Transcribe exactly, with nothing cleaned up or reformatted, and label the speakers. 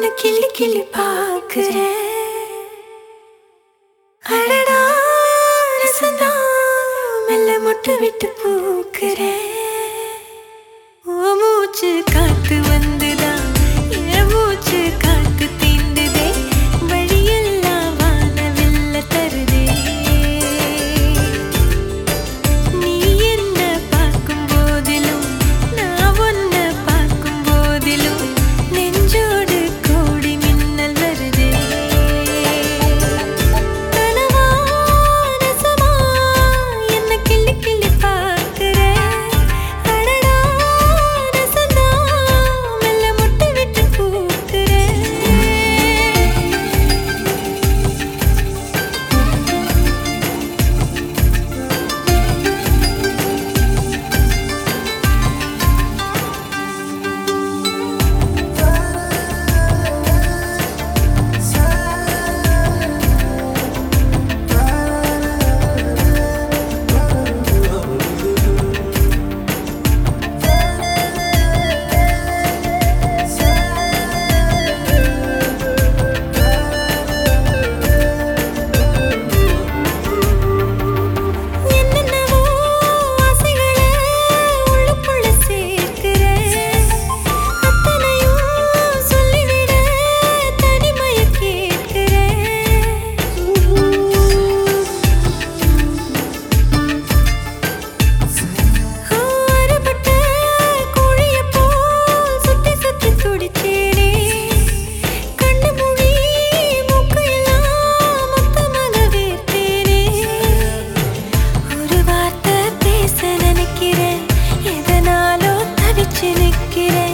Speaker 1: கிள்ளி கிள்ளி பார்க்கிறேன். அடடா நெசந்தா மெல்ல மொட்டு விட்டு பூக்கிறேன். ஓ மூச்சு காத்து வந்துதான் என் மூச்சு காத்து தீண்டுதே. வழியெல்லாம் வானவில்ல தருதே. நீ என்ன பார்க்கும் போதிலும் நான் ஒன்ன பார்க்கும் போதிலும் நெஞ்சோடு கோடி மின்னல் வருதே. கனவா நெசமா என்ன கிள்ளி கிள்ளி பார்க்கிறேன். அடடா நெசந்தா மெல்ல மொட்டு விட்டு பூக்கிறேன். என்னென்னவோ ஆசைகளை உள்ளுக்குள்ள சேர்க்கிறேன். அத்தனையும் சொல்லிவிட தனிமையை கேட்கிறேன். அறுபட்ட கோழியைப் போல் சுத்தி சுத்தி துடிச்சேனே. கண்ணு மூடி மூக்கு எல்லாம் மொத்தமாக வேர்த்தேனே. ஒரு வார்த்தை பேச நினைக்கிறேன். எதனாலோ தவிச்சு நிற்கிறேன்.